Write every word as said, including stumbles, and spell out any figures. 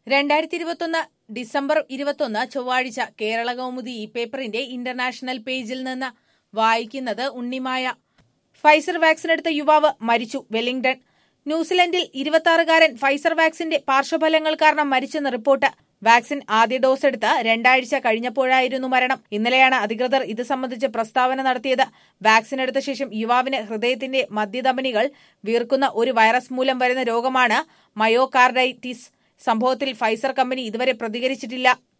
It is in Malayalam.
രണ്ടായിരത്തി ഇരുപത്തൊന്ന് ഡിസംബർ ഇരുപത്തൊന്ന് ചൊവ്വാഴ്ച കേരള കൗമുദി ഈ പേപ്പറിന്റെ ഇന്റർനാഷണൽ പേജിൽ നിന്ന് വായിക്കുന്നത് ഉണ്ണിമായ. ഫൈസർ വാക്സിൻ എടുത്ത യുവാവ് മരിച്ചു. വെല്ലിംഗ്ടൺ. ന്യൂസിലൻഡിൽ ഇരുപത്തിയാറുകാരൻ ഫൈസർ വാക്സിന്റെ പാർശ്വഫലങ്ങൾ കാരണം മരിച്ചെന്ന് റിപ്പോർട്ട്. വാക്സിൻ ആദ്യ ഡോസ് എടുത്ത് രണ്ടാഴ്ച കഴിഞ്ഞപ്പോഴായിരുന്നു മരണം. ഇന്നലെയാണ് അധികൃതർ ഇത് സംബന്ധിച്ച് പ്രസ്താവന നടത്തിയത്. വാക്സിൻ എടുത്ത ശേഷം യുവാവിന് ഹൃദയത്തിന്റെ മധ്യധമനികൾ വീർക്കുന്ന ഒരു വൈറസ് മൂലം വരുന്ന രോഗമാണ് മയോകാർഡൈറ്റിസ്. സംഭവത്തിൽ ഫൈസർ കമ്പനി ഇതുവരെ പ്രതികരിച്ചിട്ടില്ല.